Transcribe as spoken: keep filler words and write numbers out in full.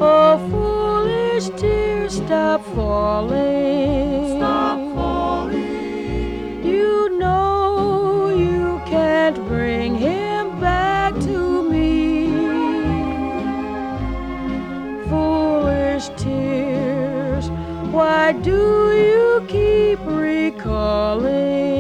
Oh, foolish tears, stop falling. Stop falling. You know you can't bring him back to me. Foolish tears, why do you keep recalling?